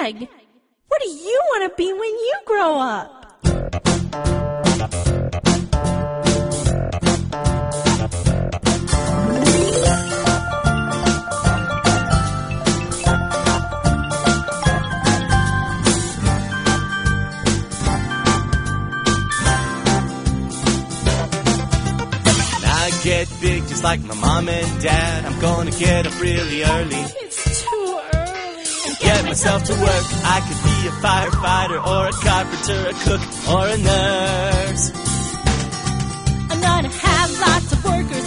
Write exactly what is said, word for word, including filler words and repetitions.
Meg, what do you want to be when you grow up? Get big just like my mom and dad. I'm gonna get up really early. It's too early. And get myself to work. I could be a firefighter or a carpenter, a cook or a nurse. I'm gonna have lots of workers